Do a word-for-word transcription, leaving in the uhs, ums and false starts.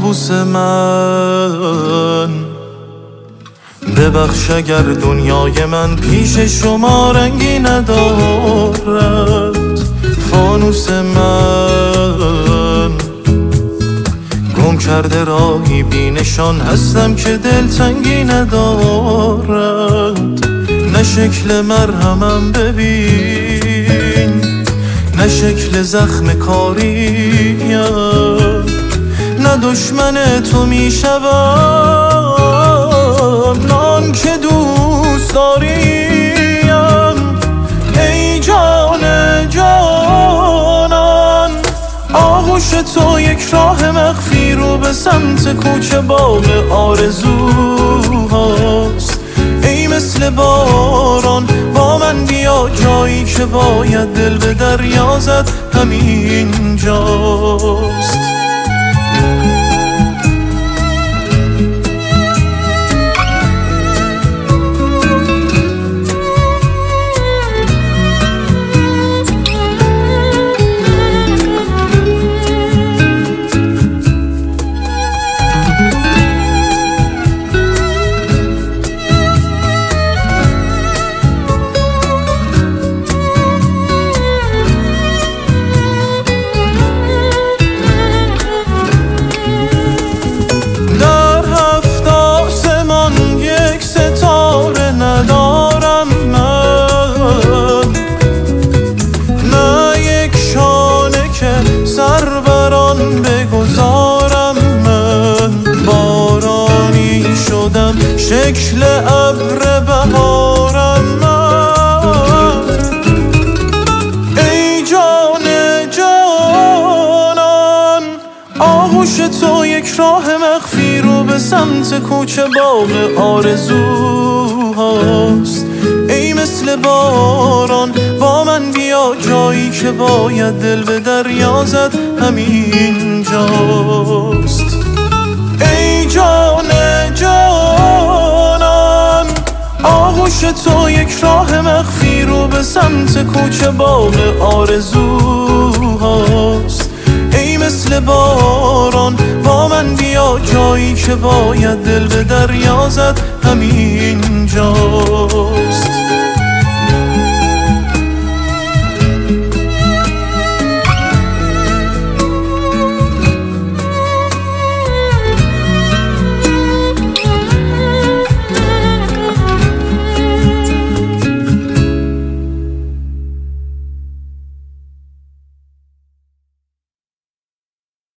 طاووس من، ببخش اگر دنیای من پیش شما رنگی ندارد. فانوس من گم کرده راهی بی نشان هستم که دلتنگی ندارد. نه شکل مرهمم ببین، نه شکل زخم کاریم، نه دشمن تو میشوم، نان که دوست داریم. ای جان جانان، آغوش تو یک راه مخفی رو به سمت کوچه باغ آرزوهاست. ای مثل باران با من بیا، جایی که باید دل به دریا زد همین جاست. شکل ابر بهارم من. ای جان جانان، آغوش تو یک راه مخفی رو به سمت کوچه باغ آرزوهاست. ای مثل باران با من بیا، جایی که باید دل به دریا زد همین جاست. ای جان جانان، آغوش تو یک راه مخفی رو به سمت کوچه باغ آرزوهاست. ای مثل باران با من بیا، جایی که باید دل به دریا زد همین جا.